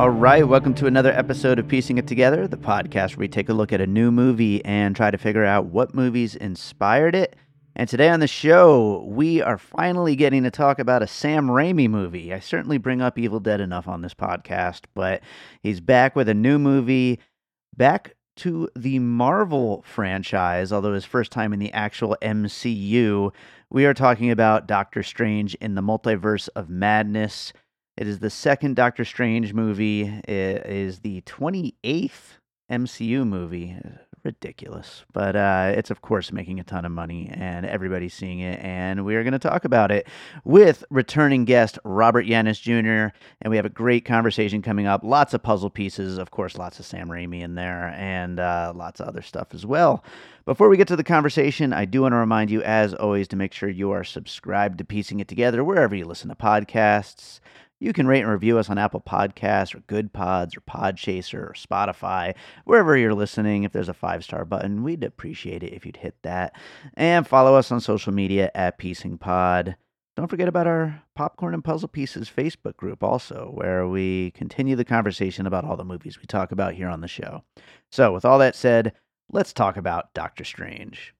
All right, welcome to another episode of Piecing It Together, the podcast where we take a look at a new movie and try to figure out what movies inspired it. And today on the show, we are finally getting to talk about a Sam Raimi movie. I certainly bring up Evil Dead enough on this podcast, but he's back with a new movie, back to the Marvel franchise, although his first time in the actual MCU. We are talking about Doctor Strange in the Multiverse of Madness. It is the second Doctor Strange movie. It is the 28th MCU movie. Ridiculous. But it's, of course, making a ton of money, and everybody's seeing it, and we are going to talk about it with returning guest Robert Yannis Jr., and we have a great conversation coming up. Lots of puzzle pieces, of course, lots of Sam Raimi in there, and lots of other stuff as well. Before we get to the conversation, I do want to remind you, as always, to make sure you are subscribed to Piecing It Together wherever you listen to podcasts. You can rate and review us on Apple Podcasts or Good Pods or Podchaser or Spotify, wherever you're listening. If there's a 5-star button, we'd appreciate it if you'd hit that. And follow us on social media at Piecing Pod. Don't forget about our Popcorn and Puzzle Pieces Facebook group also, where we continue the conversation about all the movies we talk about here on the show. So with all that said, let's talk about Doctor Strange.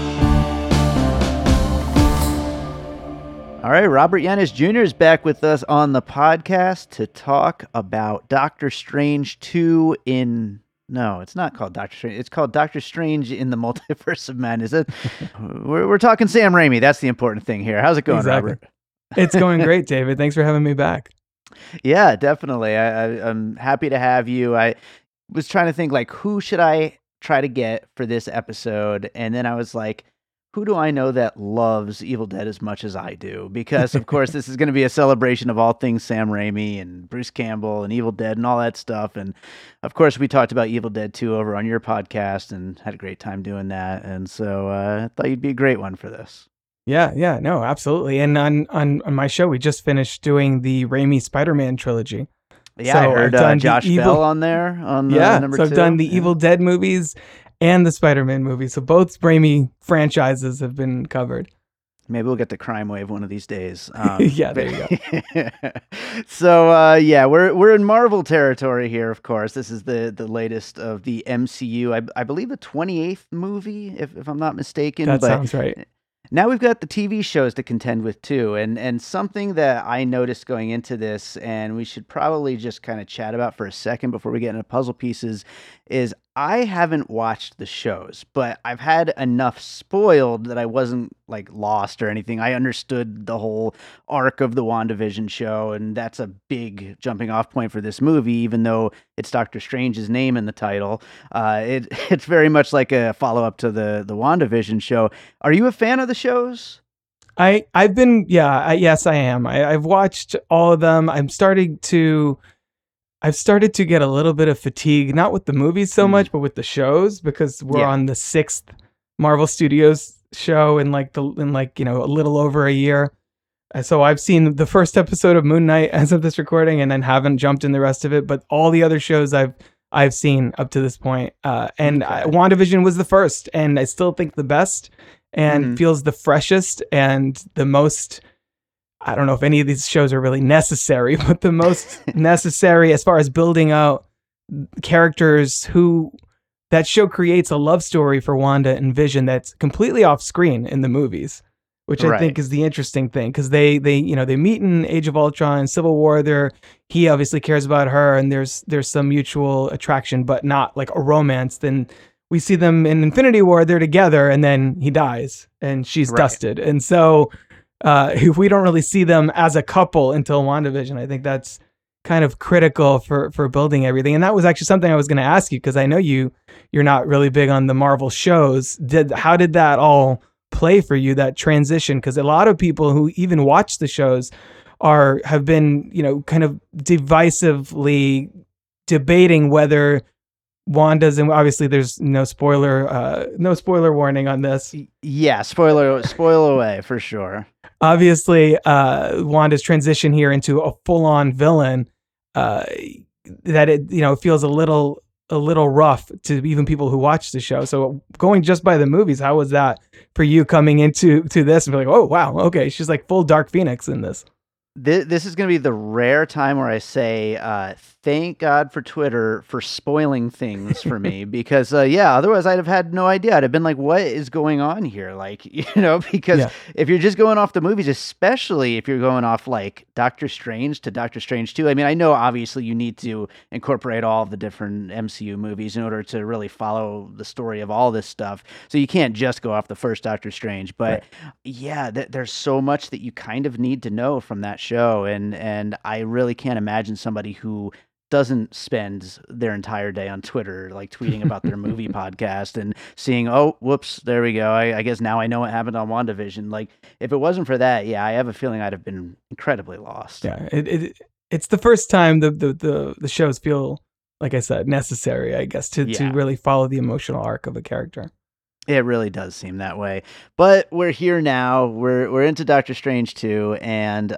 All right, Robert Yannis Jr. is back with us on the podcast to talk about Doctor Strange 2 in... No, it's not called Doctor Strange. It's called Doctor Strange in the Multiverse of Madness. We're talking Sam Raimi. That's the important thing here. How's it going, exactly. Robert? It's going great, David. Thanks for having me back. Yeah, definitely. I'm happy to have you. I was trying to think, like, who should I try to get for this episode? And then I was like, who do I know that loves Evil Dead as much as I do? Because, of course, this is going to be a celebration of all things Sam Raimi and Bruce Campbell and Evil Dead and all that stuff. And, of course, we talked about Evil Dead 2 over on your podcast and had a great time doing that. And so I thought you'd be a great one for this. Yeah, no, absolutely. And on my show, we just finished doing the Raimi Spider-Man trilogy. Yeah, so I heard Josh Bell on there on number 2. I've done the Evil Dead movies and the Spider-Man movie. So both Raimi franchises have been covered. Maybe we'll get to Crime Wave one of these days. Yeah, there you go. So, we're in Marvel territory here, of course. This is the latest of the MCU. I believe the 28th movie, if I'm not mistaken. That sounds right. Now we've got the TV shows to contend with too, and something that I noticed going into this, and we should probably just kind of chat about for a second before we get into puzzle pieces, is I haven't watched the shows, but I've had enough spoiled that I wasn't like lost or anything. I understood the whole arc of the WandaVision show, and that's a big jumping off point for this movie, even though it's Doctor Strange's name in the title. It's very much like a follow-up to the WandaVision show. Are you a fan of the shows? I've been, yes, I am. I've watched all of them. I've started to get a little bit of fatigue, not with the movies so much, but with the shows, because we're on the 6th Marvel Studios show in a little over a year. So I've seen the first episode of Moon Knight as of this recording, and then haven't jumped in the rest of it. But all the other shows I've seen up to this point, WandaVision was the first, and I still think the best, and feels the freshest and the most. I don't know if any of these shows are really necessary, but the most necessary as far as building out characters who that show creates a love story for Wanda and Vision that's completely off screen in the movies, which I think is the interesting thing, because they meet in Age of Ultron and Civil War. He obviously cares about her, and there's some mutual attraction, but not like a romance. Then we see them in Infinity War, they're together, and then he dies and she's dusted. And so we don't really see them as a couple until WandaVision. I think that's kind of critical for building everything. And that was actually something I was going to ask you, because I know you're not really big on the Marvel shows. How did that all play for you, that transition? Because a lot of people who even watch the shows have been, kind of divisively debating whether Wanda's, and obviously there's no spoiler warning on this. Yeah, spoil away for sure. Obviously, Wanda's transition here into a full-on villain, that it feels a little rough to even people who watch the show. So going just by the movies, how was that for you coming into this and be like, oh wow, okay, she's like full Dark Phoenix in this? This is going to be the rare time where I say, thank God for Twitter for spoiling things for me because, otherwise I'd have had no idea. I'd have been like, what is going on here? Like, because if you're just going off the movies, especially if you're going off like Doctor Strange to Doctor Strange 2, I mean, I know obviously you need to incorporate all of the different MCU movies in order to really follow the story of all this stuff. So you can't just go off the first Doctor Strange, but there's so much that you kind of need to know from that show, and I really can't imagine somebody who doesn't spend their entire day on Twitter like tweeting about their movie podcast and seeing, oh, whoops, there we go. I guess now I know what happened on WandaVision. Like, if it wasn't for that, I have a feeling I'd have been incredibly lost. Yeah, it's the first time the shows feel, like I said, necessary, I guess, to really follow the emotional arc of a character. It really does seem that way, but we're here now. We're into Doctor Strange 2, and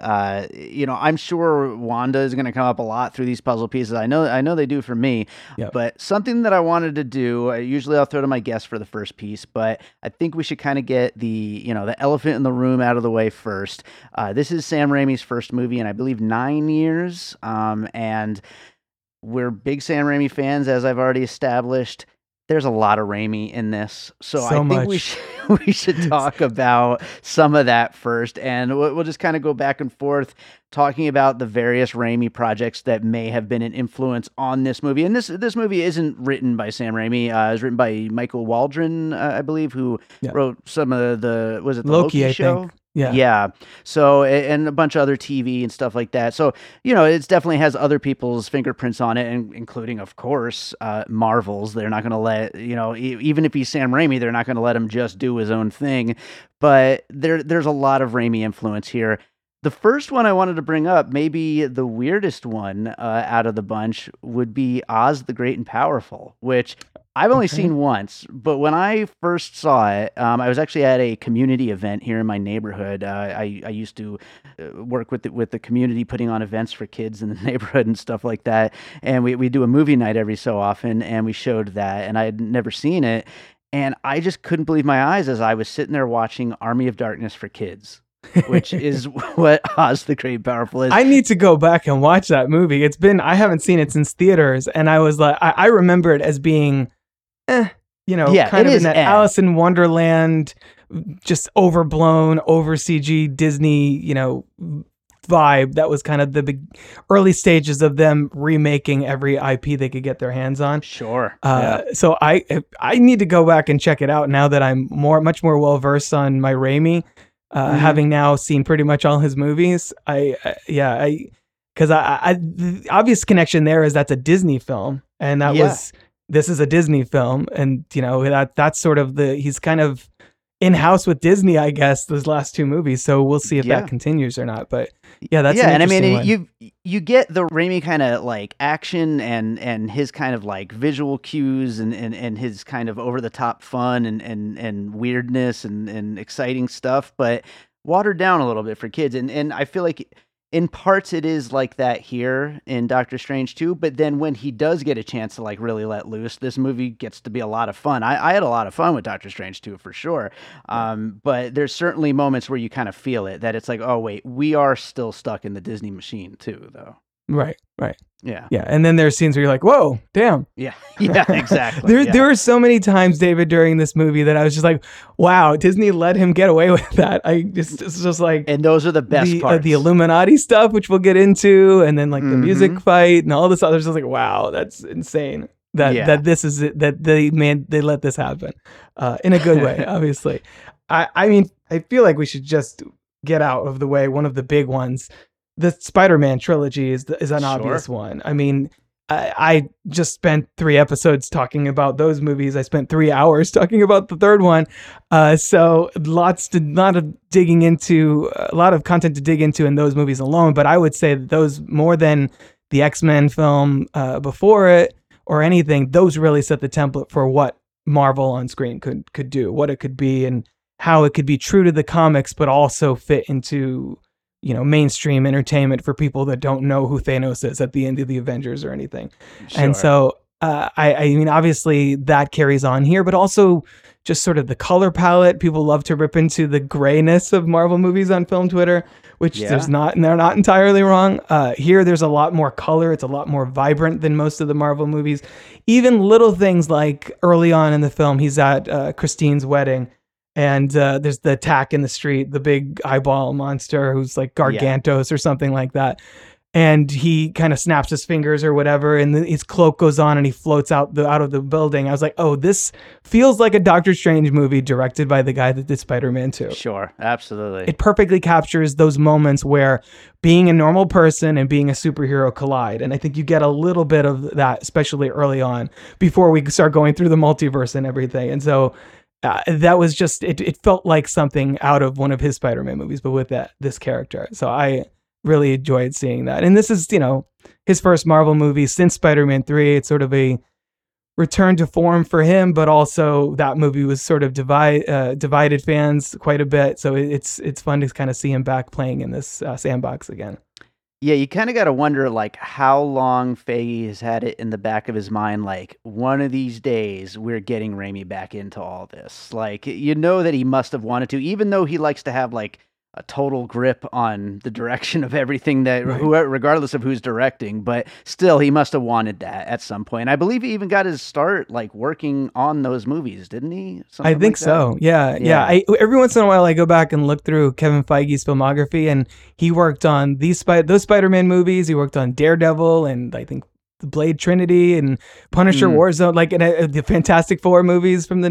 I'm sure Wanda is going to come up a lot through these puzzle pieces. I know they do for me. Yep. But something that I wanted to do, usually I'll throw to my guest for the first piece, but I think we should kind of get the elephant in the room out of the way first. This is Sam Raimi's first movie in, I believe, 9 years, and we're big Sam Raimi fans, as I've already established. There's a lot of Raimi in this, so I think we should talk about some of that first, and we'll just kind of go back and forth talking about the various Raimi projects that may have been an influence on this movie. And this movie isn't written by Sam Raimi; it's written by Michael Waldron, I believe, who wrote some of the Loki show? I think. Yeah. So, and a bunch of other TV and stuff like that. So, it definitely has other people's fingerprints on it, and including, of course, Marvel's. They're not going to let, even if he's Sam Raimi, they're not going to let him just do his own thing. But there's a lot of Raimi influence here. The first one I wanted to bring up, maybe the weirdest one out of the bunch, would be Oz the Great and Powerful, which I've only seen once, but when I first saw it, I was actually at a community event here in my neighborhood. I used to work with the community, putting on events for kids in the neighborhood and stuff like that. And we do a movie night every so often, and we showed that, and I had never seen it. And I just couldn't believe my eyes as I was sitting there watching Army of Darkness for kids, which is what Oz the Great and Powerful is. I need to go back and watch that movie. I haven't seen it since theaters, and I was like, I remember it as being kind of in that Alice in Wonderland, just overblown, over CG Disney, vibe. That was kind of the big early stages of them remaking every IP they could get their hands on. Sure. So I need to go back and check it out now that I'm much more well versed on my Raimi, having now seen pretty much all his movies. Because the obvious connection there is that's a Disney film, and that was. This is a Disney film, and that's sort of he's kind of in-house with Disney, I guess, those last two movies. So we'll see if that continues or not. But that's an interesting one. You get the Raimi kind of like action and his kind of like visual cues and his kind of over the top fun and weirdness and exciting stuff, but watered down a little bit for kids. And I feel like in parts it is like that here in Doctor Strange 2, but then when he does get a chance to like really let loose, this movie gets to be a lot of fun. I had a lot of fun with Doctor Strange 2 for sure. But there's certainly moments where you kind of feel it, that it's like, oh wait, we are still stuck in the Disney machine too, though. Right. Yeah. And then there's scenes where you're like, whoa, damn. Yeah, exactly. There were so many times, David, during this movie that I was just like, wow, Disney let him get away with that. It's just like, and those are the best parts. The Illuminati stuff, which we'll get into, and then like the music fight and all this other stuff. Like, wow, that's insane. That this is it, that they let this happen in a good way, obviously. I mean, I feel like we should just get out of the way one of the big ones. The Spider-Man trilogy is an obvious one. I mean, I just spent 3 episodes talking about those movies. I spent 3 hours talking about the third one. So a lot of digging into, a lot of content to dig into in those movies alone. But I would say that those, more than the X-Men film before it or anything, those really set the template for what Marvel on screen could do, what it could be, and how it could be true to the comics, but also fit into mainstream entertainment for people that don't know who Thanos is at the end of the Avengers or anything. Sure. And so, I mean, obviously that carries on here, but also just sort of the color palette. People love to rip into the grayness of Marvel movies on film Twitter, which Yeah. there's not, and they're not entirely wrong. Here, there's a lot more color. It's a lot more vibrant than most of the Marvel movies. Even little things like early on in the film, he's at Christine's wedding, and there's the attack in the street, the big eyeball monster who's like Gargantos or something like that. And he kind of snaps his fingers or whatever, and his cloak goes on, and he floats out of the building. I was like, oh, this feels like a Doctor Strange movie directed by the guy that did Spider-Man 2. Sure, absolutely. It perfectly captures those moments where being a normal person and being a superhero collide. And I think you get a little bit of that, especially early on, before we start going through the multiverse and everything. And so that was just, it felt like something out of one of his Spider-Man movies, but with this character. So I really enjoyed seeing that. And this is, his first Marvel movie since Spider-Man 3. It's sort of a return to form for him, but also that movie was sort of divided fans quite a bit. So it's fun to kind of see him back playing in this sandbox again. Yeah, you kind of got to wonder, like, how long Feige has had it in the back of his mind, like, one of these days we're getting Raimi back into all this. Like, that he must have wanted to, even though he likes to have, like, a total grip on the direction of everything regardless of who's directing, but still he must have wanted that at some point. I believe he even got his start like working on those movies, didn't he? I think so. Yeah. Every once in a while I go back and look through Kevin Feige's filmography, and he worked on those Spider-Man movies. He worked on Daredevil and I think the Blade Trinity and Punisher Warzone, like the Fantastic Four movies from the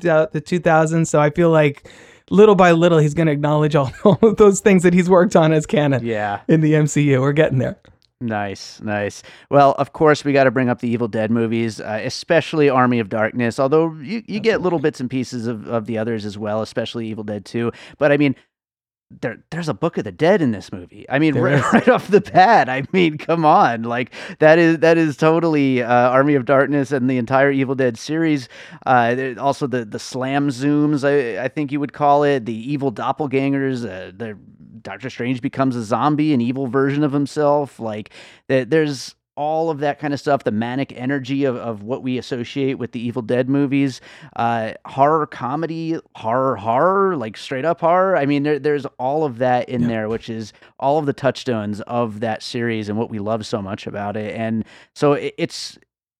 2000s. So I feel like little by little, he's going to acknowledge all of those things that he's worked on as canon in the MCU. We're getting there. Nice. Well, of course, we got to bring up the Evil Dead movies, especially Army of Darkness, although you get little bits and pieces of the others as well, especially Evil Dead 2. But I mean, there's a Book of the Dead in this movie. I mean, right off the bat. I mean, come on, like that is totally Army of Darkness and the entire Evil Dead series. Also the slam zooms, I think you would call it, the evil doppelgangers. The Doctor Strange becomes a zombie, an evil version of himself. Like there's all of that kind of stuff, the manic energy of what we associate with the Evil Dead movies, horror comedy, horror, like straight up horror. I mean, there's all of that in there, which is all of the touchstones of that series and what we love so much about it. And so it's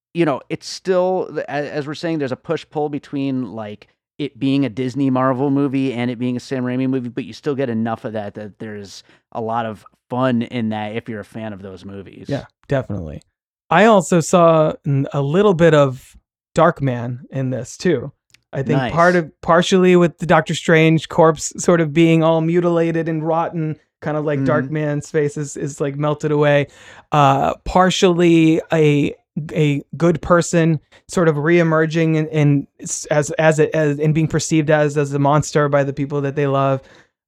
still, as we're saying, there's a push-pull between like it being a Disney Marvel movie and it being a Sam Raimi movie, but you still get enough of that there's a lot of fun in that if you're a fan of those movies. Yeah, definitely. I also saw a little bit of Darkman in this too. I think partially with the Doctor Strange corpse sort of being all mutilated and rotten, kind of like Darkman's face is like melted away. Partially a good person sort of reemerging and as being perceived as a monster by the people that they love,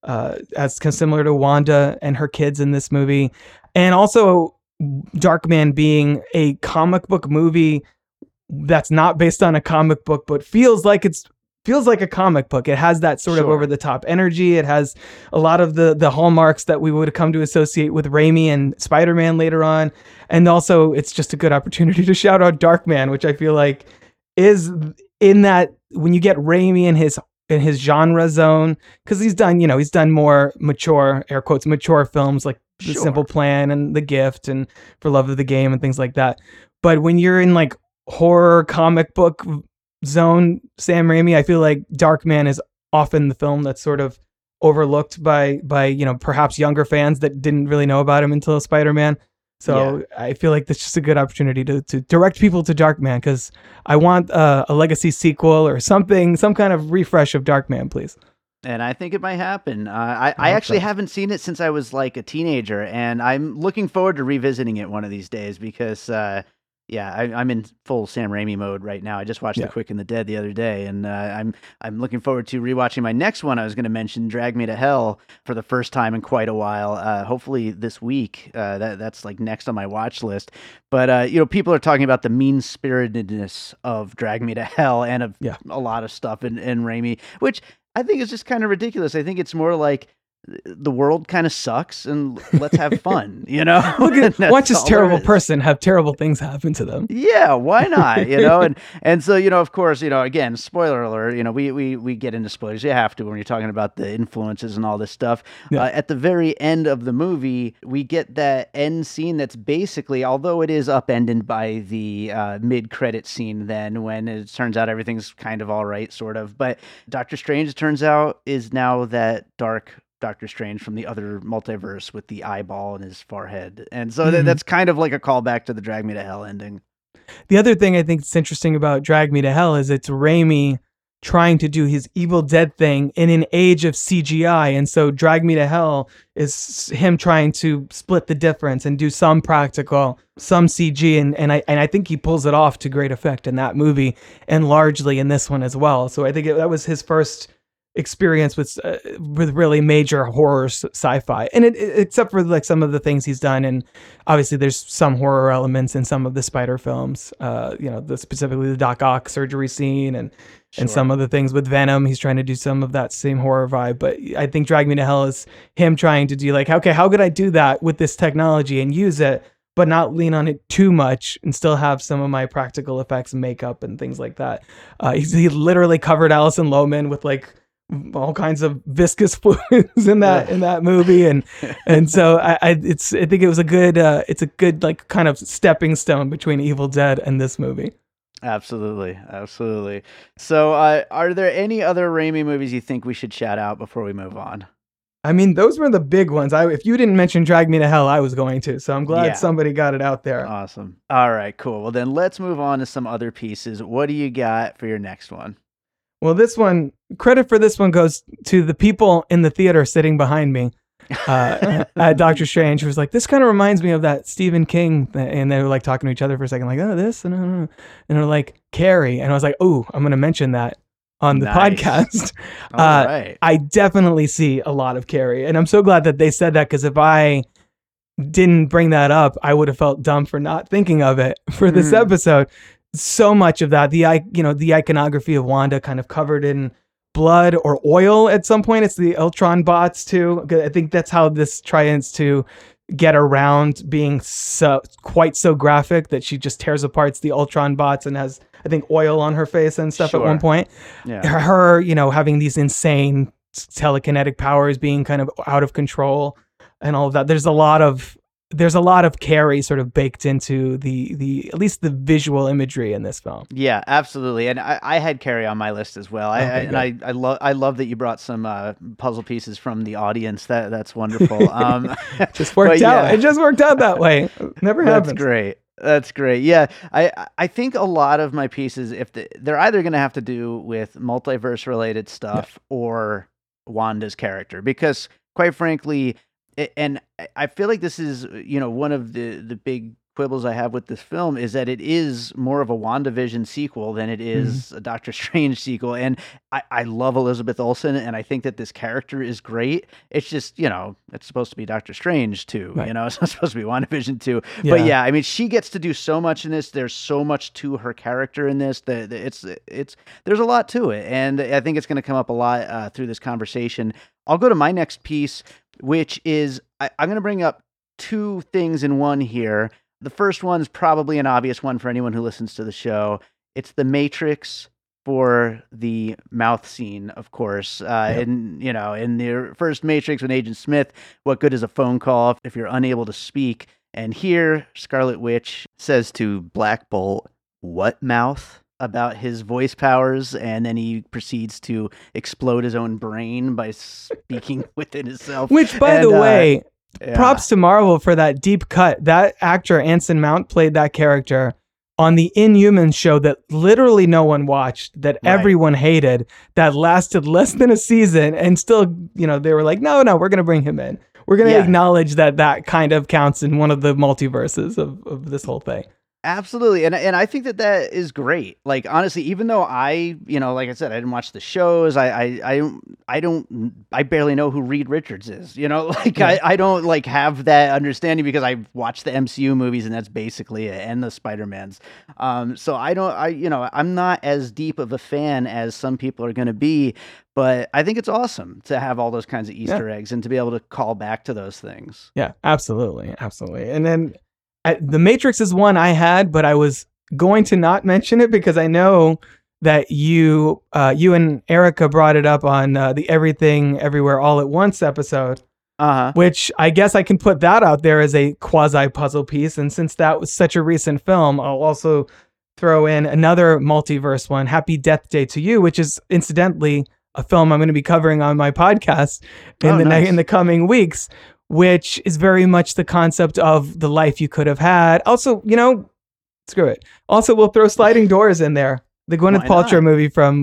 as kind of similar to Wanda and her kids in this movie. And also Darkman being a comic book movie that's not based on a comic book, but feels like a comic book. It has that sort of over the top energy. It has a lot of the hallmarks that we would have come to associate with Raimi and Spider-Man later on. And also it's just a good opportunity to shout out Darkman, which I feel like is in that when you get Raimi in his genre zone, because he's done more mature, air quotes, mature films like The Simple Plan and The Gift and For Love of the Game and things like that. But when you're in like horror comic book zone, Sam Raimi, I feel like Darkman is often the film that's sort of overlooked by perhaps younger fans that didn't really know about him until Spider-Man. So I feel like that's just a good opportunity to direct people to Darkman, because I want a legacy sequel or something, some kind of refresh of Darkman, please. And I think it might happen. I actually haven't seen it since I was like a teenager, and I'm looking forward to revisiting it one of these days because I'm in full Sam Raimi mode right now. I just watched The Quick and the Dead the other day, and I'm looking forward to rewatching my next one. I was going to mention Drag Me to Hell for the first time in quite a while. Hopefully this week. That's like next on my watch list. But people are talking about the mean-spiritedness of Drag Me to Hell and of a lot of stuff in Raimi, which I think is just kind of ridiculous. I think it's more like the world kind of sucks and let's have fun, you know? Watch this terrible person have terrible things happen to them. Yeah, why not? And so, of course, again, spoiler alert, we get into spoilers. You have to when you're talking about the influences and all this stuff. Yeah. At the very end of the movie, we get that end scene that's basically, although it is upended by the mid-credit scene then when it turns out everything's kind of all right, sort of. But Doctor Strange, it turns out, is now that dark Doctor Strange from the other multiverse with the eyeball in his forehead. And so that's kind of like a callback to the Drag Me to Hell ending. The other thing I think is interesting about Drag Me to Hell is it's Raimi trying to do his Evil Dead thing in an age of CGI. And so Drag Me to Hell is him trying to split the difference and do some practical, some CG. And I think he pulls it off to great effect in that movie and largely in this one as well. So I think that was his first experience with really major horror sci-fi, and except for like some of the things he's done, and obviously there's some horror elements in some of the Spider films, specifically the Doc Ock surgery scene and some of the things with Venom. He's trying to do some of that same horror vibe, but I think Drag Me to Hell is him trying to do like, okay, how could I do that with this technology and use it, but not lean on it too much and still have some of my practical effects and makeup and things like that. He literally covered Alison Lohman with like all kinds of viscous fluids in that movie, and so I think it was a good it's a good like kind of stepping stone between Evil Dead and this movie. Absolutely. So are there any other Raimi movies you think we should shout out before we move on? I mean, those were the big ones. If you didn't mention Drag Me to Hell, I was going to, so I'm glad somebody got it out there. Awesome. All right, cool. Well, then let's move on to some other pieces. What do you got for your next one? Well, this one, credit for this one goes to the people in the theater sitting behind me at Doctor Strange, who was like, this kind of reminds me of that Stephen King. And they were like talking to each other for a second, like, oh, this, and they're like, Carrie. And I was like, oh, I'm going to mention that on the podcast. All right. I definitely see a lot of Carrie. And I'm so glad that they said that, because if I didn't bring that up, I would have felt dumb for not thinking of it for this episode. So much of that, the iconography of Wanda kind of covered in blood or oil at some point. It's the Ultron bots too. I think that's how this tries to get around being quite so graphic that she just tears apart the Ultron bots and has, I think, oil on her face and stuff at one point. Yeah. Her, having these insane telekinetic powers, being kind of out of control and all of that. There's a lot of Carrie sort of baked into the at least the visual imagery in this film. Yeah, absolutely. And I had Carrie on my list as well. I love that you brought some puzzle pieces from the audience. That's wonderful. Just worked out. It just worked out that way. Never happens. That's great. Yeah, I think a lot of my pieces, if they're either going to have to do with multiverse related stuff or Wanda's character, because quite frankly, and I feel like this is, one of the big quibbles I have with this film is that it is more of a WandaVision sequel than it is a Doctor Strange sequel. And I love Elizabeth Olsen, and I think that this character is great. It's just, it's supposed to be Doctor Strange too, right. It's not supposed to be WandaVision too. Yeah. But yeah, I mean, she gets to do so much in this. There's so much to her character in this that there's a lot to it. And I think it's going to come up a lot through this conversation. I'll go to my next piece, which is I'm going to bring up two things in one here. The first one's probably an obvious one for anyone who listens to the show. It's the Matrix for the mouth scene, of course. In the first Matrix with Agent Smith, what good is a phone call if you're unable to speak? And here, Scarlet Witch says to Black Bolt, "What mouth?" about his voice powers, and then he proceeds to explode his own brain by speaking within himself. Which, by the way, props to Marvel for that deep cut. That actor, Anson Mount, played that character on the Inhumans show that literally no one watched, that everyone hated, that lasted less than a season, and still, they were like, no, we're going to bring him in. We're going to acknowledge that kind of counts in one of the multiverses of this whole thing. Absolutely, and I think that is great. Like, honestly, even though like I said, I didn't watch the shows. I barely know who Reed Richards is. Like Yeah. I don't like have that understanding because I've watched the MCU movies and that's basically it, and the Spider-Mans. So I'm not as deep of a fan as some people are going to be, but I think it's awesome to have all those kinds of Easter eggs and to be able to call back to those things. Yeah, absolutely. Absolutely. And then The Matrix is one I had, but I was going to not mention it because I know that you and Erica brought it up on the Everything Everywhere All at Once episode, which I guess I can put that out there as a quasi puzzle piece. And since that was such a recent film, I'll also throw in another multiverse one, Happy Death Day to You, which is incidentally a film I'm going to be covering on my podcast in the coming weeks, which is very much the concept of the life you could have had. Also, screw it. Also, we'll throw Sliding Doors in there. The Gwyneth Paltrow movie from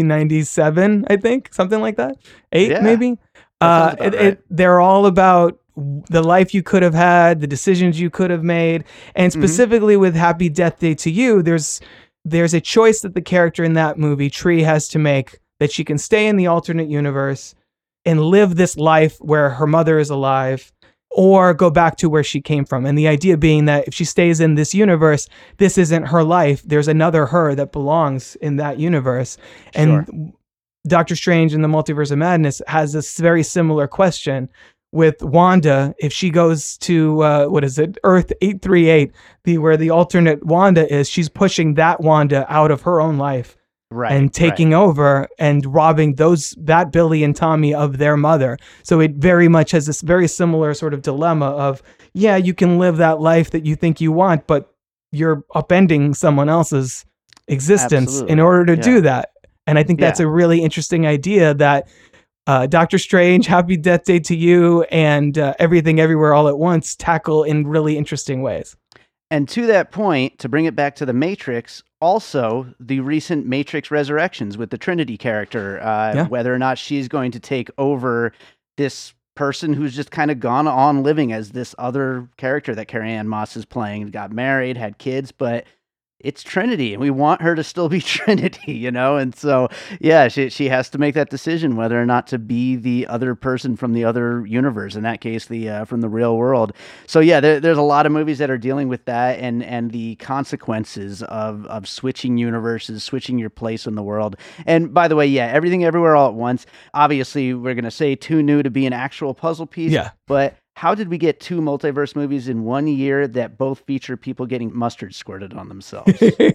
1997, I think, something like that. 8 maybe. Right. They're all about the life you could have had, the decisions you could have made, and specifically with Happy Death Day to You, there's a choice that the character in that movie, Tree, has to make, that she can stay in the alternate universe and live this life where her mother is alive, or go back to where she came from. And the idea being that if she stays in this universe, this isn't her life. There's another her that belongs in that universe. Sure. And Doctor Strange in the Multiverse of Madness has this very similar question with Wanda. If she goes to, Earth 838, where the alternate Wanda is, she's pushing that Wanda out of her own life. Right, and taking over and robbing that Billy and Tommy of their mother. So it very much has this very similar sort of dilemma of, yeah, you can live that life that you think you want, but you're upending someone else's existence in order to do that. And I think that's a really interesting idea that Doctor Strange, Happy Death Day to You, and Everything Everywhere All at Once tackle in really interesting ways. And to that point, to bring it back to The Matrix, also the recent Matrix Resurrections with the Trinity character, whether or not she's going to take over this person who's just kind of gone on living as this other character that Carrie-Anne Moss is playing, got married, had kids, but it's Trinity, and we want her to still be Trinity, And so, yeah, she has to make that decision whether or not to be the other person from the other universe. In that case, from the real world. So, yeah, there's a lot of movies that are dealing with that and the consequences of switching universes, switching your place in the world. And by the way, yeah, Everything Everywhere All at Once. Obviously, we're gonna say too new to be an actual puzzle piece. Yeah, but how did we get 2 multiverse movies in 1 year that both feature people getting mustard squirted on themselves?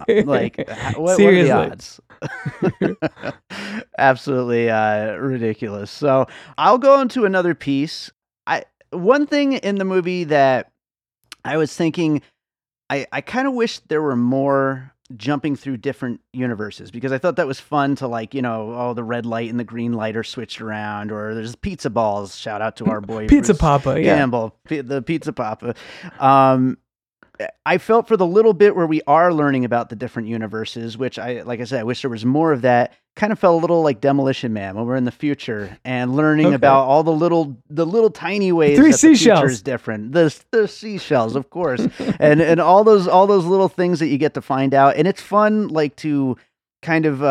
What are the odds? Absolutely ridiculous. So I'll go into another piece. One thing in the movie that I was thinking, I kind of wish there were more jumping through different universes, because I thought that was fun to the red light and the green light are switched around, or there's pizza balls. Shout out to our boy Pizza Bruce Papa, Campbell, the Pizza Papa. I felt for the little bit where we are learning about the different universes, which I wish there was more of that. Kind of felt a little like Demolition Man when we're in the future and learning about all the little tiny ways that the future is different. The seashells, of course, and all those little things that you get to find out, and it's fun, like to kind of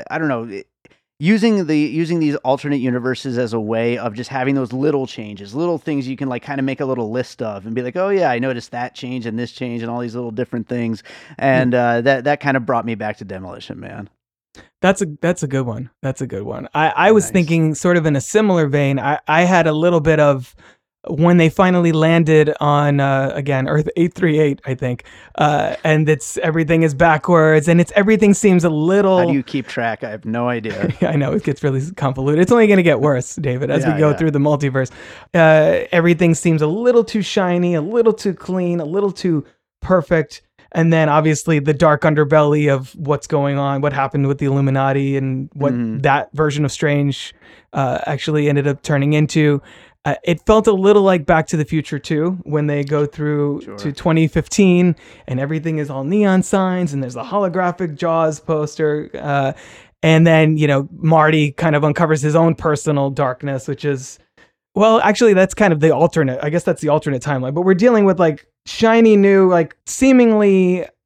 using these alternate universes as a way of just having those little changes, little things you can like kind of make a little list of and be like, oh yeah, I noticed that change and this change and all these little different things, and that kind of brought me back to Demolition Man. That's a good one. That's a good one. I was thinking sort of in a similar vein. I had a little bit of when they finally landed on again Earth 838, I think, and everything is backwards, and everything seems a little. How do you keep track? I have no idea. I know it gets really convoluted. It's only going to get worse, David, as we go through the multiverse. Everything seems a little too shiny, a little too clean, a little too perfect. And then obviously the dark underbelly of what's going on, what happened with the Illuminati, and what that version of Strange actually ended up turning into. It felt a little like Back to the Future 2 when they go through to 2015 and everything is all neon signs and there's a holographic Jaws poster. And then, Marty kind of uncovers his own personal darkness, which is, well, actually, that's kind of the alternate. I guess that's the alternate timeline. But we're dealing with like shiny new, like seemingly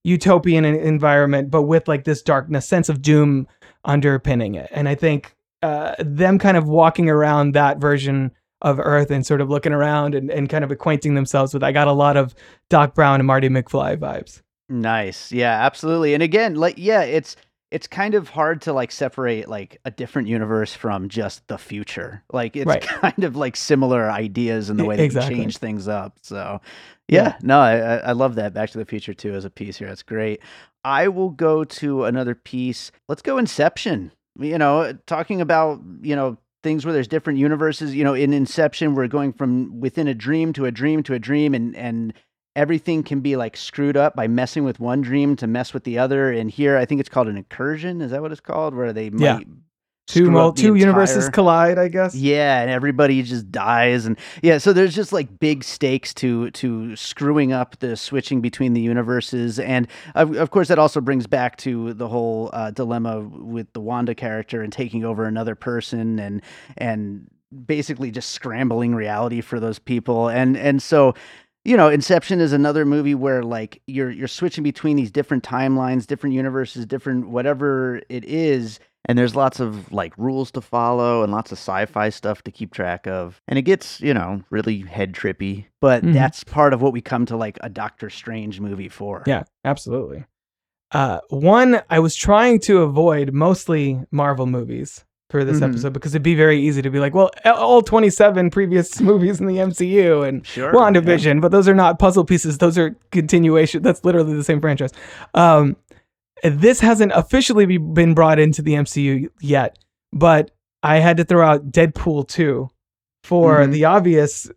utopian environment, but with like this darkness, sense of doom underpinning it. And I think them kind of walking around that version of Earth and sort of looking around and kind of acquainting themselves with, I got a lot of Doc Brown and Marty McFly vibes. Nice. Yeah, absolutely. And again, like, yeah, it's kind of hard to like separate like a different universe from just the future. Like it's Right. kind of like similar ideas in the way that Exactly. you change things up. So yeah, no, I love that. Back to the Future 2 as a piece here. That's great. I will go to another piece. Let's go Inception. You know, talking about, you know, things where there's different universes. You know, in Inception, we're going from within a dream to a dream to a dream, and everything can be like screwed up by messing with one dream to mess with the other. And here, I think it's called an incursion. Is that what it's called? Where they Yeah. might screw up the Two universes entire- collide, I guess. Yeah, and everybody just dies, and yeah, so there's just like big stakes to screwing up the switching between the universes, and of course that also brings back to the whole dilemma with the Wanda character and taking over another person, and basically just scrambling reality for those people, and so. You know, Inception is another movie where like you're switching between these different timelines, different universes, different whatever it is, and there's lots of like rules to follow and lots of sci-fi stuff to keep track of. And it gets, you know, really head trippy, but that's part of what we come to like a Doctor Strange movie for. Yeah, absolutely. One, I was trying to avoid mostly Marvel movies for this episode because it'd be very easy to be like, well, all 27 previous movies in the MCU and Sure, WandaVision, but those are not puzzle pieces. Those are continuation. That's literally the same franchise. This hasn't officially been brought into the MCU yet, but I had to throw out Deadpool 2 for the obvious,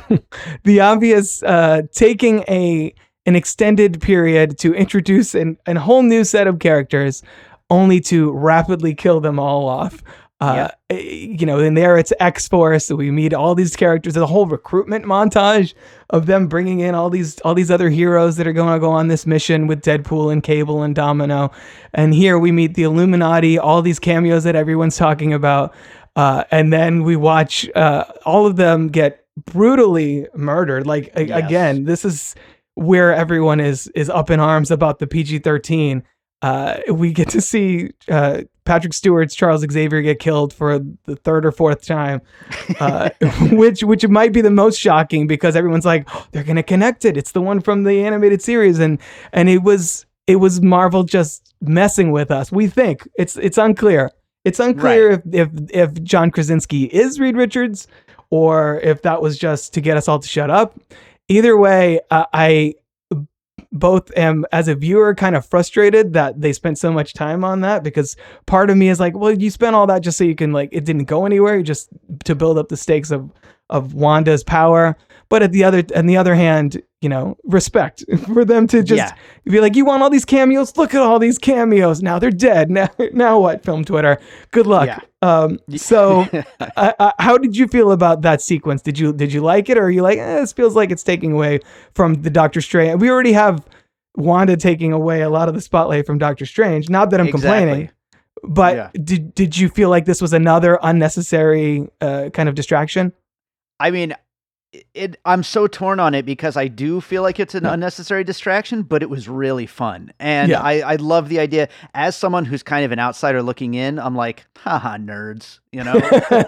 taking an extended period to introduce a whole new set of characters, only to rapidly kill them all off. You know, in there it's X-Force. So we meet all these characters. There's a whole recruitment montage of them bringing in all these other heroes that are going to go on this mission with Deadpool and Cable and Domino. And here we meet the Illuminati, all these cameos that everyone's talking about. And then we watch all of them get brutally murdered. Like, again, this is where everyone is up in arms about the PG-13. We get to see Patrick Stewart's Charles Xavier get killed for the third or fourth time, which might be the most shocking because everyone's like, oh, they're gonna connect it. It's the one from the animated series, and it was Marvel just messing with us. We think it's unclear. It's unclear if John Krasinski is Reed Richards or if that was just to get us all to shut up. Either way, I both am, as a viewer, kind of frustrated that they spent so much time on that, because part of me is like, well, you spent all that just so you can, like, it didn't go anywhere, just to build up the stakes of Wanda's power. But on the other hand, you know, respect for them to just be like, you want all these cameos? Look at all these cameos. Now they're dead. Now what? Film Twitter. Good luck. So how did you feel about that sequence? Did you like it, or are you like, this feels like it's taking away from the Doctor Strange? We already have Wanda taking away a lot of the spotlight from Doctor Strange. Not that I'm complaining, but did you feel like this was another unnecessary kind of distraction? I mean, I'm so torn on it because I do feel like it's an unnecessary distraction, but it was really fun. And I love the idea. As someone who's kind of an outsider looking in, I'm like, haha, nerds, you know?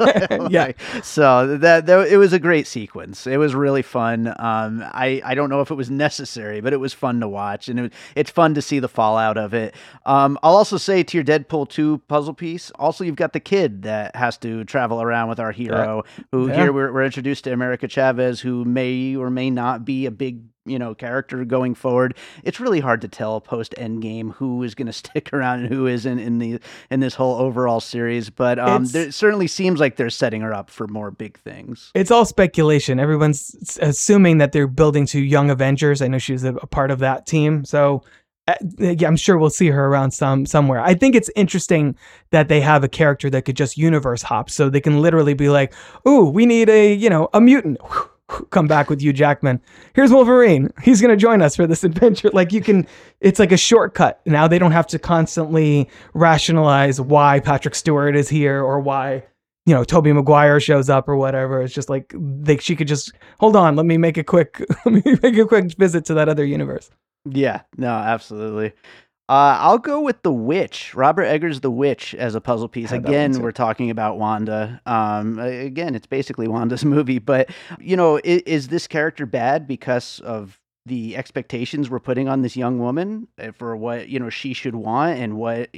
So that it was a great sequence. It was really fun. I don't know if it was necessary, but it was fun to watch, and it's fun to see the fallout of it. I'll also say, to your Deadpool 2 puzzle piece, also you've got the kid that has to travel around with our hero, who here we're introduced to America Chavez, who may or may not be a big, you know, character going forward. It's really hard to tell post Endgame who is going to stick around and who isn't in this whole overall series. But it certainly seems like they're setting her up for more big things. It's all speculation. Everyone's assuming that they're building to Young Avengers. I know she's a part of that team, so I'm sure we'll see her around somewhere. I think it's interesting that they have a character that could just universe hop, so they can literally be like, "Ooh, we need a mutant." Come back with Hugh Jackman. Here's Wolverine. He's going to join us for this adventure. Like, it's like a shortcut. Now they don't have to constantly rationalize why Patrick Stewart is here or why, you know, Tobey Maguire shows up or whatever. It's just like she could just hold on. Let me make a quick visit to that other universe. Yeah, no, absolutely. I'll go with The Witch, Robert Eggers' The Witch as a puzzle piece. Had that one Again, too. we're talking about Wanda. Again, it's basically Wanda's movie, but is this character bad because of the expectations we're putting on this young woman for what, she should want and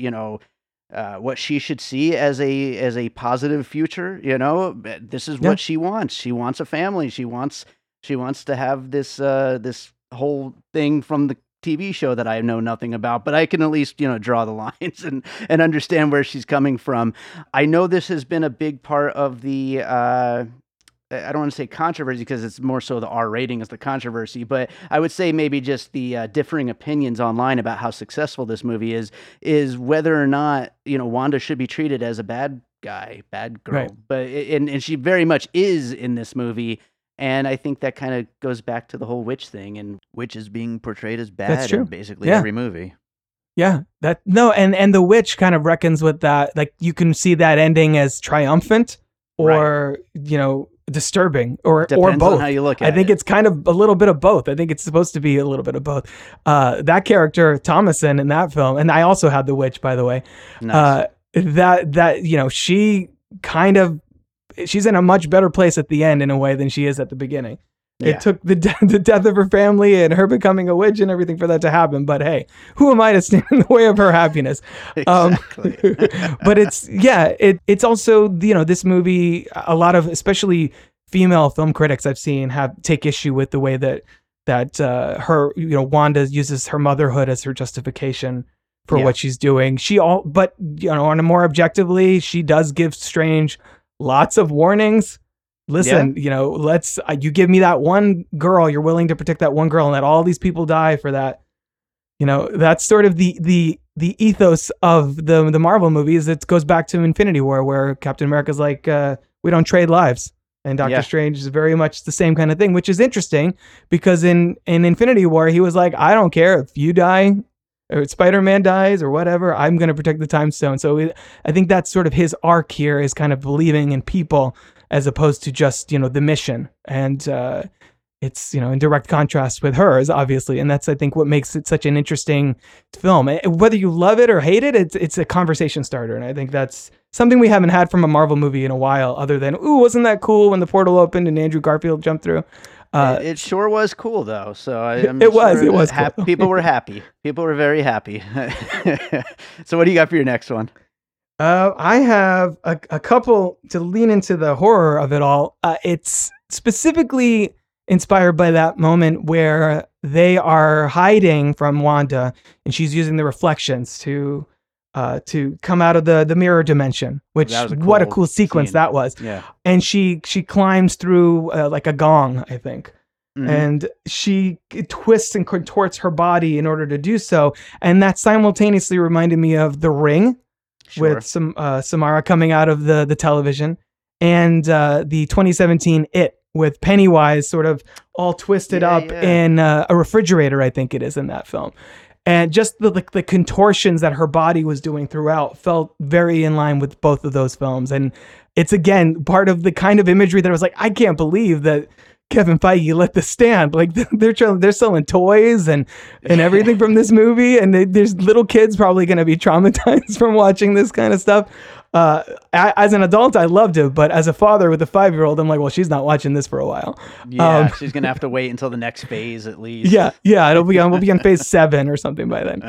what she should see as a positive future, This is Yeah. what she wants. She wants a family. She wants to have this whole thing from the TV show that I know nothing about, but I can at least, draw the lines and understand where she's coming from. I know this has been a big part of the I don't want to say controversy because it's more so the R rating is the controversy, but I would say maybe just the differing opinions online about how successful this movie is whether or not, Wanda should be treated as a bad guy, bad girl. Right. But and she very much is in this movie. And I think that kind of goes back to the whole witch thing, and witch is being portrayed as bad true. in basically Yeah. every movie. Yeah, and the witch kind of reckons with that. Like you can see that ending as triumphant or disturbing or Depends both. on how you look at I think it. it's kind of a little bit of both. I think it's supposed to be a little bit of both. That character Thomason in that film, and I also had the witch, by the way. Nice. She kind of she's in a much better place at the end in a way than she is at the beginning. Yeah. It took the death of her family and her becoming a witch and everything for that to happen. But hey, who am I to stand in the way of her happiness? Exactly. But it's also, this movie, a lot of, especially female film critics I've seen take issue with the way that her, Wanda uses her motherhood as her justification for what she's doing. But on a more objectively, she does give Strange lots of warnings. Listen, you give me that one girl, you're willing to protect that one girl and let all these people die for that. That's sort of the ethos of the Marvel movies. It goes back to Infinity War, where Captain America's like, we don't trade lives. And Doctor Strange is very much the same kind of thing, which is interesting because in Infinity War, he was like, I don't care if you die or Spider-Man dies or whatever, I'm going to protect the Time Stone. So I think that's sort of his arc here, is kind of believing in people as opposed to just, the mission. And it's, in direct contrast with hers, obviously. And that's, I think, what makes it such an interesting film. Whether you love it or hate it, it's a conversation starter. And I think that's something we haven't had from a Marvel movie in a while, other than, ooh, wasn't that cool when the portal opened and Andrew Garfield jumped through? It sure was cool, though. So I'm it was cool. People were happy. People were very happy. So what do you got for your next one? I have a couple to lean into the horror of it all. It's specifically inspired by that moment where they are hiding from Wanda, and she's using the reflections to come out of the mirror dimension. Which what a cool sequence that was. Yeah. And she climbs through like a gong, I think. Mm-hmm. And she twists and contorts her body in order to do so. And that simultaneously reminded me of The Ring. Sure. With Samara coming out of the television, and the 2017 It with Pennywise sort of all twisted up in a refrigerator, I think it is, in that film. And just the contortions that her body was doing throughout felt very in line with both of those films. And it's, again, part of the kind of imagery that I was like, I can't believe that Kevin Feige let this stand. Like they're selling toys and everything from this movie, and there's little kids probably going to be traumatized from watching this kind of stuff. As an adult, I loved it, but as a father with a 5-year-old, I'm like, well, she's not watching this for a while. Yeah, she's gonna have to wait until the next phase at least. Yeah, we'll be on phase 7 or something by then.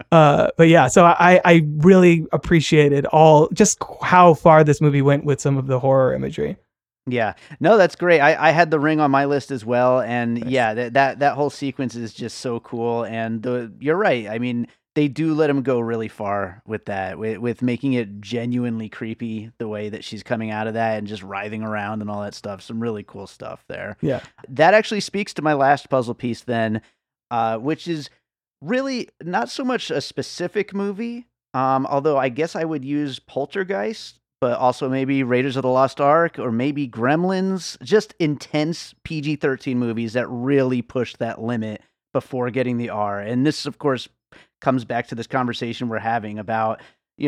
But yeah, so I really appreciated just how far this movie went with some of the horror imagery. Yeah, no, that's great. I had The Ring on my list as well, and nice. Yeah, that whole sequence is just so cool. And you're right. I mean, they do let him go really far with that, with making it genuinely creepy the way that she's coming out of that and just writhing around and all that stuff. Some really cool stuff there. Yeah, that actually speaks to my last puzzle piece then, which is really not so much a specific movie, although I guess I would use Poltergeist. But also maybe Raiders of the Lost Ark or maybe Gremlins, just intense PG-13 movies that really push that limit before getting the R. And this, of course, comes back to this conversation we're having about,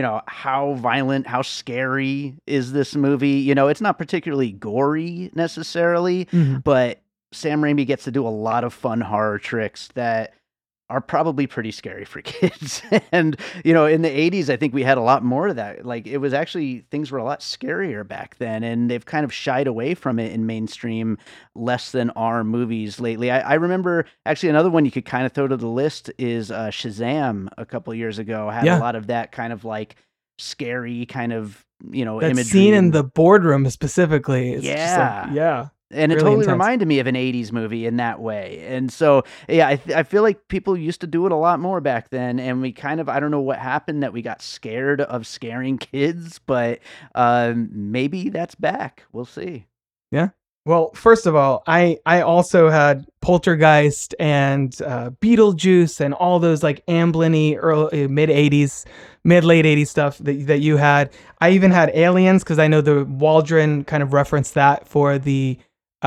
how violent, how scary is this movie? It's not particularly gory necessarily, but Sam Raimi gets to do a lot of fun horror tricks that are probably pretty scary for kids. And, in the 80s, I think we had a lot more of that. Like, it was actually, things were a lot scarier back then, and they've kind of shied away from it in mainstream, less than R movies lately. I remember, actually, another one you could kind of throw to the list is Shazam a couple years ago. Had a lot of that kind of like scary kind of, that imagery. Scene in the boardroom specifically. It's just like, and it really totally intense. reminded me of an 80s movie in that way. And so, yeah, I feel like people used to do it a lot more back then. And we kind of, I don't know what happened that we got scared of scaring kids, but maybe that's back. We'll see. Yeah. Well, first of all, I also had Poltergeist and Beetlejuice and all those like Amblin-y early mid-late 80s stuff that you had. I even had Aliens because I know the Waldron kind of referenced that for the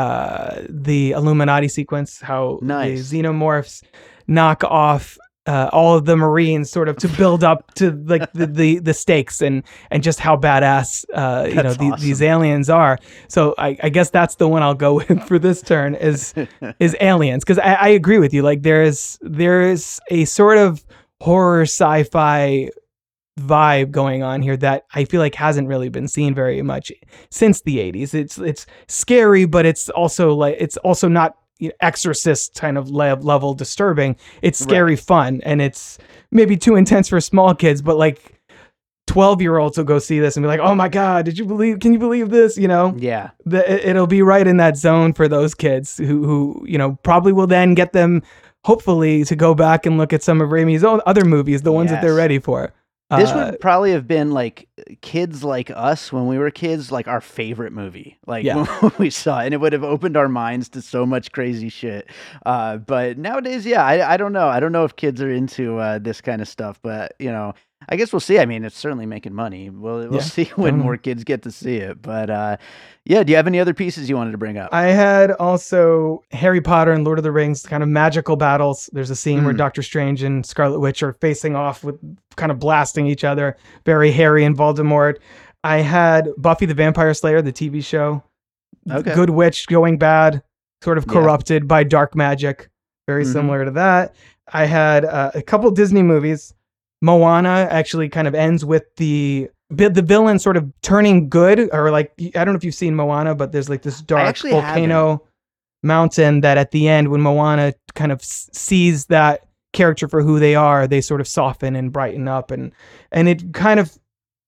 Illuminati sequence, how the xenomorphs knock off all of the Marines sort of to build up to like the stakes and just how badass awesome. These aliens are. So I guess that's the one I'll go with for this turn is Aliens, because I agree with you. Like there is a sort of horror sci-fi vibe going on here that I feel like hasn't really been seen very much since the 80s. It's scary, but it's also not Exorcist kind of level disturbing. It's scary fun, and it's maybe too intense for small kids, but like 12-year-olds will go see this and be like, oh my God, can you believe this? Yeah. It'll be right in that zone for those kids who probably will then get them hopefully to go back and look at some of Raimi's own other movies, the ones that they're ready for. This would probably have been like kids like us when we were kids, like our favorite movie, like when we saw it, and it would have opened our minds to so much crazy shit. But nowadays, I don't know. I don't know if kids are into this kind of stuff, but I guess we'll see. I mean, it's certainly making money. We'll see when more kids get to see it. But do you have any other pieces you wanted to bring up? I had also Harry Potter and Lord of the Rings, kind of magical battles. There's a scene where Doctor Strange and Scarlet Witch are facing off with kind of blasting each other. Very Harry and Voldemort. I had Buffy the Vampire Slayer, the TV show. Okay. Good witch going bad, sort of corrupted by dark magic. Very similar to that. I had a couple Disney movies. Moana actually kind of ends with the villain sort of turning good, or like, I don't know if you've seen Moana, but there's like this dark volcano mountain that at the end, when Moana kind of sees that character for who they are, they sort of soften and brighten up. And it kind of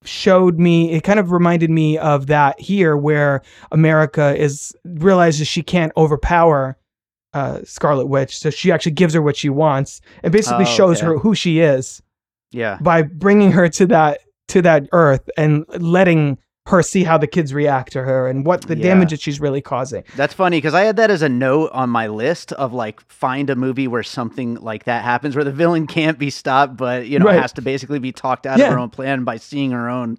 reminded me of that here, where America realizes she can't overpower Scarlet Witch. So she actually gives her what she wants and basically shows her who she is. Yeah. By bringing her to that earth and letting her see how the kids react to her and what the damage that she's really causing. That's funny, because I had that as a note on my list of like, find a movie where something like that happens, where the villain can't be stopped, but has to basically be talked out of her own plan by seeing her own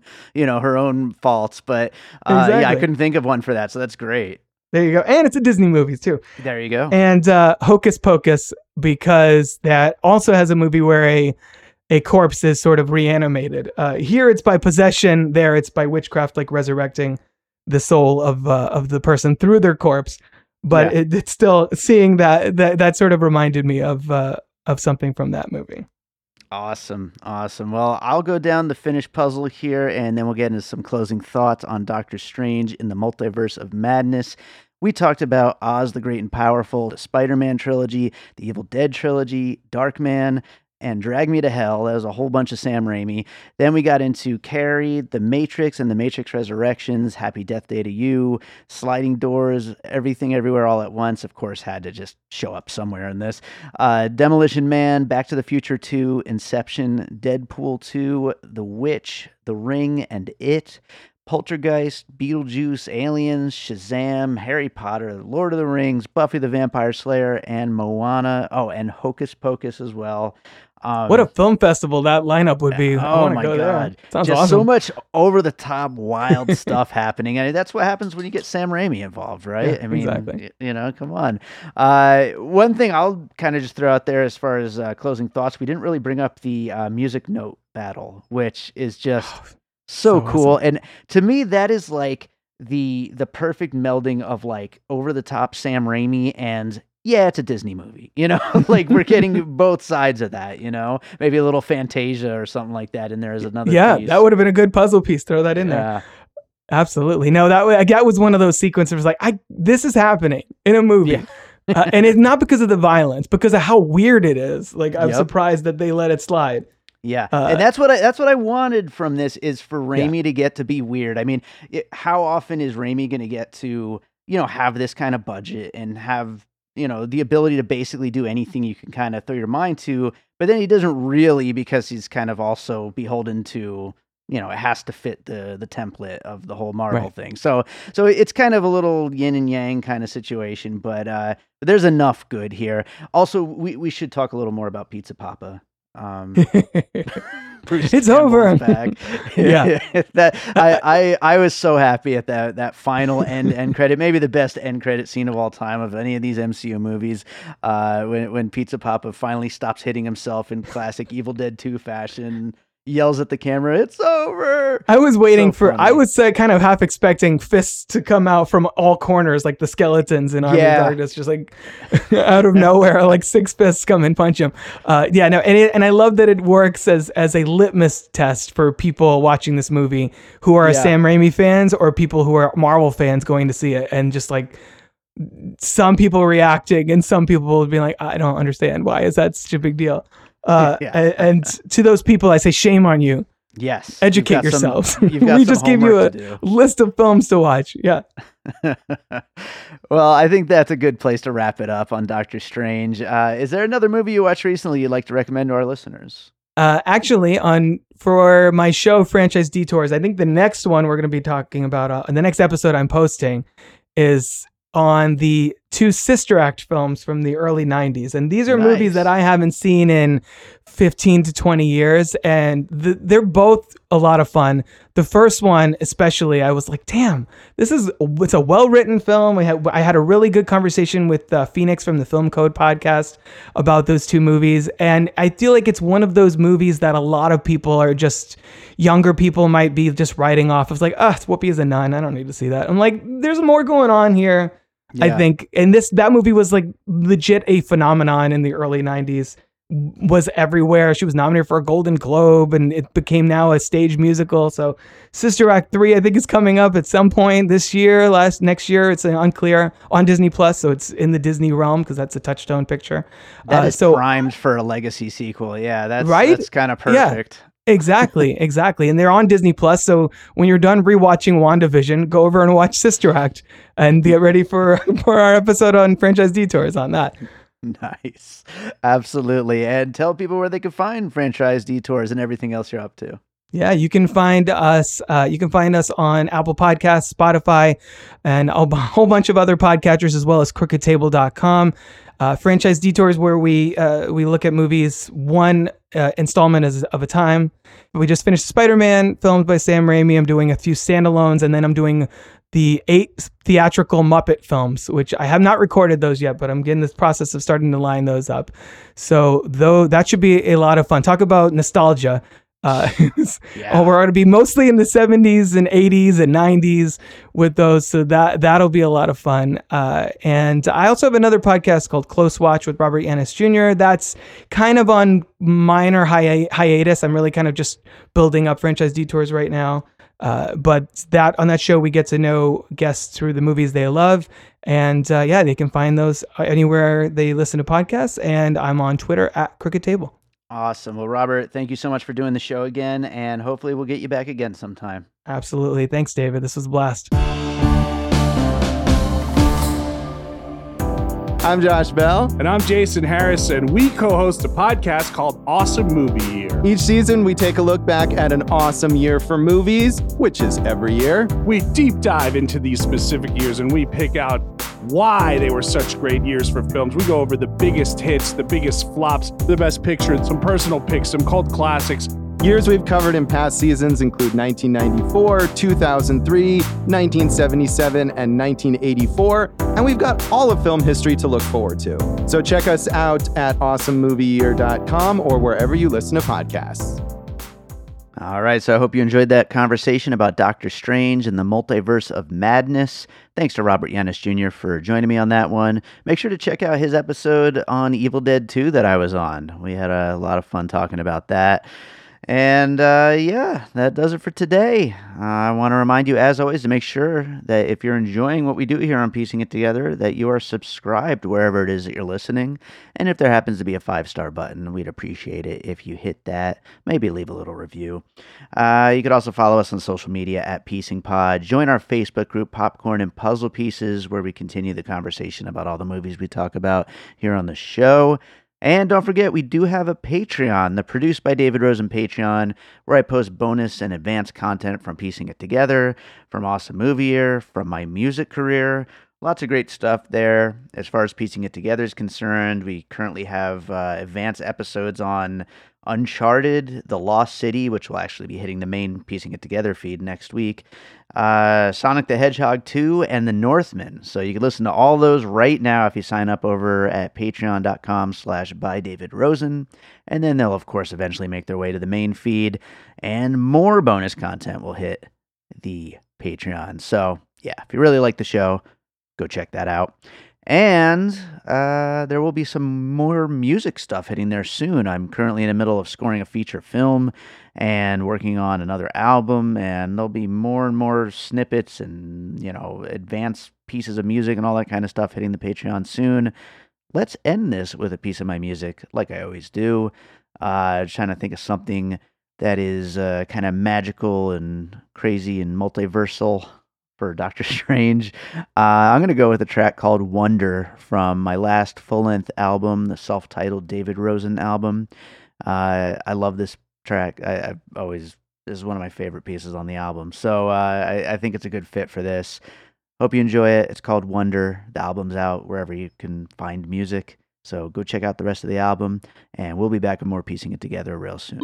faults. But I couldn't think of one for that, so that's great. There you go. And it's a Disney movie too. There you go. And Hocus Pocus, because that also has a movie where a corpse is sort of reanimated. Here it's by possession. There it's by witchcraft, like resurrecting the soul of the person through their corpse. But it's still seeing that sort of reminded me of something from that movie. Awesome. Well, I'll go down the finished puzzle here, and then we'll get into some closing thoughts on Doctor Strange in the Multiverse of Madness. We talked about Oz the Great and Powerful, the Spider-Man trilogy, the Evil Dead trilogy, Darkman, and Drag Me to Hell. That was a whole bunch of Sam Raimi. Then we got into Carrie, The Matrix and The Matrix Resurrections, Happy Death Day to You, Sliding Doors, Everything Everywhere All at Once, of course, had to just show up somewhere in this. Demolition Man, Back to the Future 2, Inception, Deadpool 2, The Witch, The Ring, and It. Poltergeist, Beetlejuice, Aliens, Shazam, Harry Potter, Lord of the Rings, Buffy the Vampire Slayer, and Moana. Oh, and Hocus Pocus as well. What a film festival that lineup would be. Oh my God. Sounds just awesome. So much over the top wild stuff happening. I mean, that's what happens when you get Sam Raimi involved, right? Yeah, I mean, exactly. Come on. One thing I'll kind of just throw out there as far as closing thoughts, we didn't really bring up the music note battle, which is just so cool. Awesome. And to me, that is like the perfect melding of like over the top Sam Raimi and yeah, it's a Disney movie, like we're getting both sides of that, maybe a little Fantasia or something like that in there as another piece. That would have been a good puzzle piece. Throw that in there. Absolutely. No, that was one of those sequences like, this is happening in a movie. Yeah. And it's not because of the violence, because of how weird it is. Like, I'm surprised that they let it slide. Yeah, and that's what I wanted from this, is for Raimi to get to be weird. I mean, how often is Raimi going to get to, have this kind of budget and have, the ability to basically do anything you can kind of throw your mind to, but then he doesn't really, because he's kind of also beholden to, it has to fit the template of the whole Marvel thing. So it's kind of a little yin and yang kind of situation, but there's enough good here. Also, we should talk a little more about Pizza Papa. It's over. Back. That I was so happy at that final end credit, maybe the best end credit scene of all time of any of these MCU movies. When Pizza Papa finally stops hitting himself in classic Evil Dead 2 fashion, yells at the camera, "It's over." I was waiting I was kind of half expecting fists to come out from all corners, like the skeletons in Army of Darkness, just like out of nowhere, like 6 fists come and punch him. And I love that it works as a litmus test for people watching this movie who are Sam Raimi fans or people who are Marvel fans going to see it, and just like some people reacting and some people being like, I don't understand, why is that such a big deal? And to those people, I say, shame on you. Yes. Educate yourselves. We just gave you a list of films to watch. Yeah. Well, I think that's a good place to wrap it up on Doctor Strange. Is there another movie you watched recently you'd like to recommend to our listeners? Actually, for my show, Franchise Detours, I think the next one we're going to be talking about, the next episode I'm posting, is on the 2 Sister Act films from the early 90s. And these are movies that I haven't seen in 15 to 20 years. And they're both a lot of fun. The first one, especially, I was like, damn, it's a well-written film. I had a really good conversation with Phoenix from the Film Code podcast about those 2 movies. And I feel like it's one of those movies that a lot of people are just, younger people might be just writing off. It's like, it's Whoopi as a nun. I don't need to see that. I'm like, there's more going on here. Yeah. I think, and that movie was like legit a phenomenon in the early 90s, was everywhere. She was nominated for a Golden Globe, and it became now a stage musical. So Sister Act 3, I think, is coming up at some point this year, next year. It's unclear, on Disney Plus. So it's in the Disney realm, because that's a Touchstone picture. That is primed for a legacy sequel. Yeah, that's kind of perfect. Yeah. Exactly. And they're on Disney Plus. So when you're done rewatching WandaVision, go over and watch Sister Act and get ready for our episode on Franchise Detours on that. Nice. Absolutely. And tell people where they can find Franchise Detours and everything else you're up to. Yeah, you can find us. You can find us on Apple Podcasts, Spotify, and a whole bunch of other podcatchers, as well as crookedtable.com. Franchise Detours, where we look at movies one installment of a time. We just finished Spider-Man, filmed by Sam Raimi. I'm doing a few standalones, and then I'm doing the 8 theatrical Muppet films, which I have not recorded those yet, but I'm getting this process of starting to line those up. So that should be a lot of fun. Talk about nostalgia. We're going to be mostly in the 70s and 80s and 90s with those, so that'll be a lot of fun. And I also have another podcast called Close Watch with Robert Yannis Jr. That's kind of on minor hiatus. I'm really kind of just building up Franchise Detours right now. But on that show, we get to know guests through the movies they love. And they can find those anywhere they listen to podcasts. And I'm on Twitter at Crooked Table. Awesome. Well, Robert, thank you so much for doing the show again, and hopefully we'll get you back again sometime. Absolutely. Thanks, David. This was a blast. I'm Josh Bell. And I'm Jason Harris, and we co-host a podcast called Awesome Movie Year. Each season, we take a look back at an awesome year for movies, which is every year. We deep dive into these specific years, and we pick out why they were such great years for films. We go over the biggest hits, the biggest flops, the best pictures, some personal picks, some cult classics. Years we've covered in past seasons include 1994, 2003, 1977, and 1984, and we've got all of film history to look forward to. So check us out at awesomemovieyear.com or wherever you listen to podcasts. All right, so I hope you enjoyed that conversation about Doctor Strange and the Multiverse of Madness. Thanks to Robert Yanis Jr. for joining me on that one. Make sure to check out his episode on Evil Dead 2 that I was on. We had a lot of fun talking about that. And yeah, that does it for today. I want to remind you, as always, to make sure that if you're enjoying what we do here on Piecing It Together, that you are subscribed wherever it is that you're listening. And if there happens to be a 5-star button, we'd appreciate it if you hit that. Maybe leave a little review. You could also follow us on social media at Piecing Pod. Join our Facebook group, Popcorn and Puzzle Pieces, where we continue the conversation about all the movies we talk about here on the show. And don't forget, we do have a Patreon, the Produced by David Rosen Patreon, where I post bonus and advanced content from Piecing It Together, from Awesome Movie Year, from my music career. Lots of great stuff there. As far as Piecing It Together is concerned, we currently have advanced episodes on Uncharted, The Lost City, which will actually be hitting the main Piecing It Together feed next week, Sonic the Hedgehog 2, and The Northman. So you can listen to all those right now if you sign up over at patreon.com/bydavidrosen. And then they'll, of course, eventually make their way to the main feed, and more bonus content will hit the Patreon. So yeah, if you really like the show, go check that out. And there will be some more music stuff hitting there soon. I'm currently in the middle of scoring a feature film and working on another album, and there'll be more and more snippets and, advanced pieces of music and all that kind of stuff hitting the Patreon soon. Let's end this with a piece of my music, like I always do. Trying to think of something that is kind of magical and crazy and multiversal for Doctor Strange. I'm going to go with a track called Wonder from my last full-length album, the self-titled David Rosen album. I love this track. This is one of my favorite pieces on the album. So I think it's a good fit for this. Hope you enjoy it. It's called Wonder. The album's out wherever you can find music. So go check out the rest of the album, and we'll be back with more Piecing It Together real soon.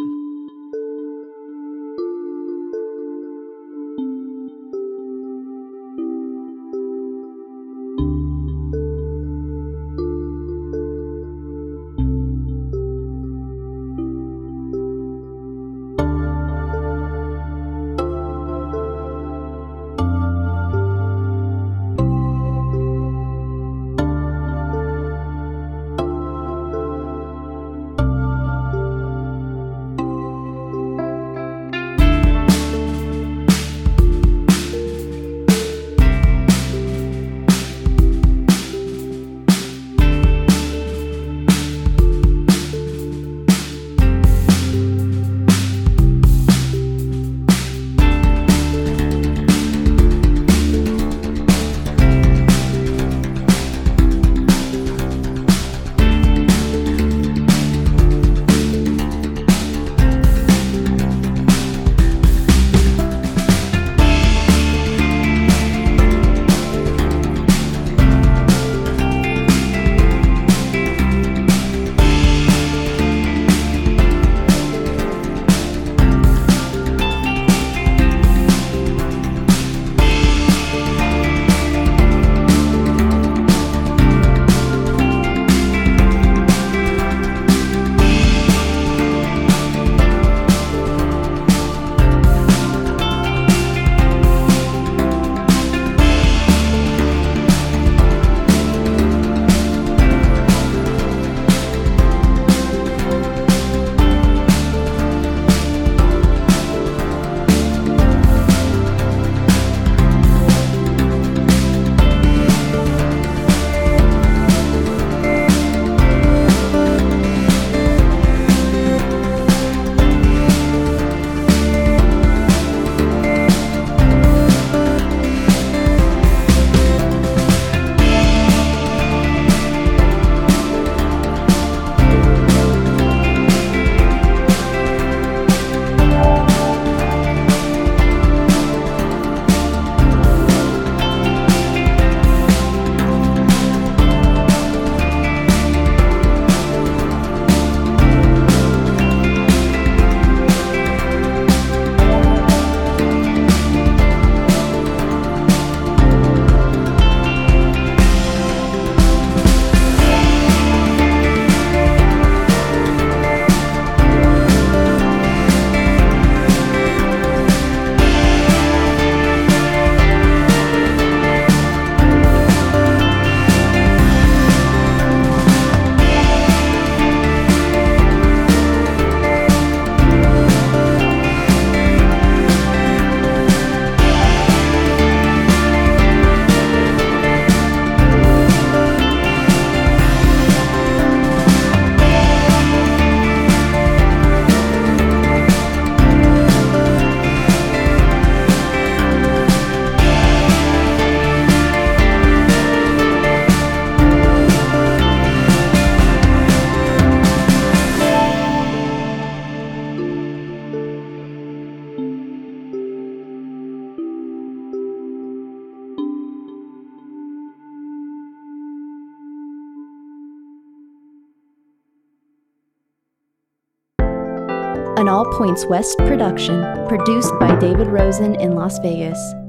an All Points West production, produced by David Rosen in Las Vegas.